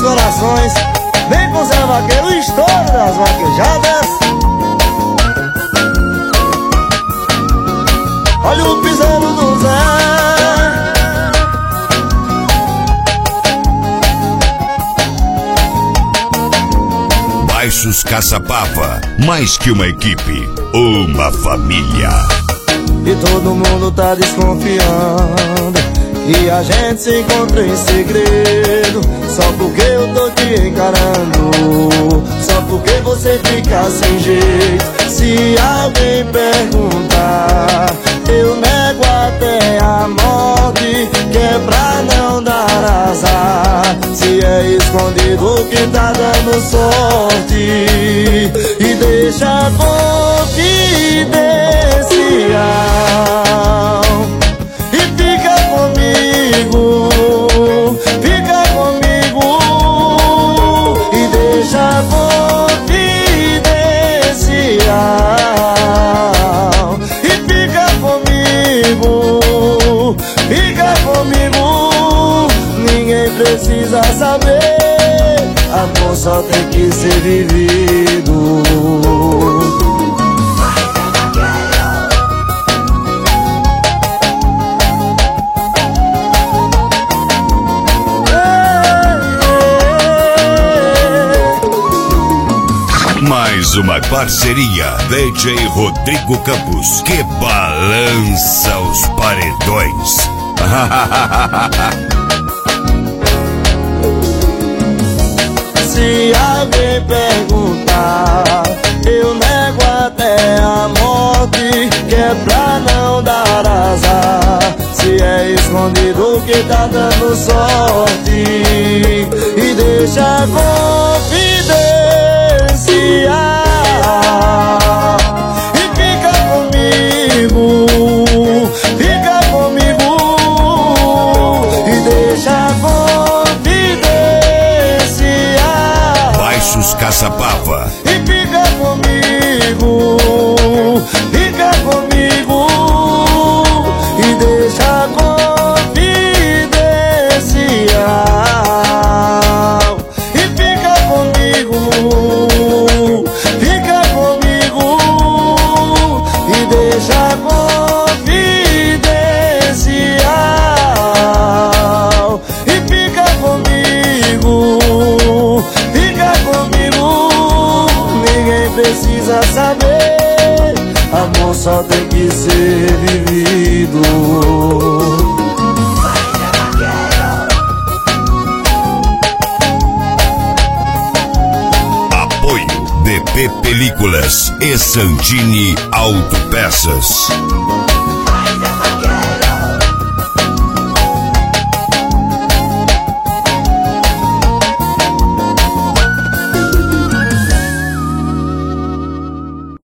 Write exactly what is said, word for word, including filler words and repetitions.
corações. Vem com Zé Vaqueiro, o estouro das vaquejadas. Olha o piseiro do Zé. Baixos Caçapava, mais que uma equipe, uma família. E todo mundo tá desconfiando que a gente se encontra em segredo, só porque eu tô te encarando, só porque você fica sem jeito. Se alguém perguntar, eu nego até a morte, que é pra não dar azar. Se é escondido que tá dando sorte, e deixa a confidencial. E fica comigo, fica comigo, e deixa a confidencial. E fica comigo, fica comigo, ninguém precisa saber, amor só tem que ser vivido. Mais uma parceria D J Rodrigo Campos, que balança os paredões. Se alguém perguntar, eu nego até a morte, que é pra não dar azar. Se é escondido que tá dando sorte, e deixa a confidencial. E fica comigo, fica comigo, e deixa a confidencial. Baixos Caçapava. E fica comigo, fica comigo, e deixa a confidencial. E fica comigo, fica comigo, e deixa a confidencial. E fica comigo, fica comigo, ninguém precisa saber, amor só tem que ser vivido. B P Películas e Santini Autopeças.